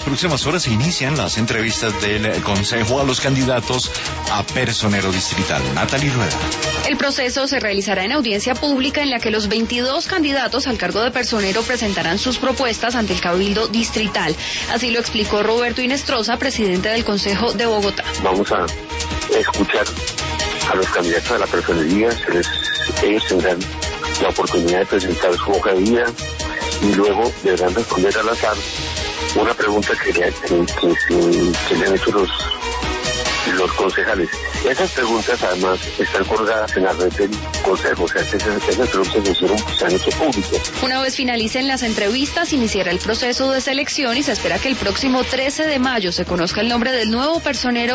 próximas horas se inician las entrevistas del Consejo a los candidatos a personero distrital. Natalie Rueda. El proceso se realizará en audiencia pública en la que los 22 candidatos al cargo de personero presentarán sus propuestas ante el Cabildo Distrital. Así lo explicó Roberto Inestrosa, presidente del Consejo de Bogotá. Vamos a escuchar a los candidatos a la personería, ellos tendrán la oportunidad de presentar su hoja de vida y luego deberán responder al azar una pregunta que le han hecho los concejales. Esas preguntas además están colgadas en la red del Consejo, o sea, esas preguntas se han hecho públicas. Una vez finalicen las entrevistas, iniciará el proceso de selección y se espera que el próximo 13 de mayo se conozca el nombre del nuevo personero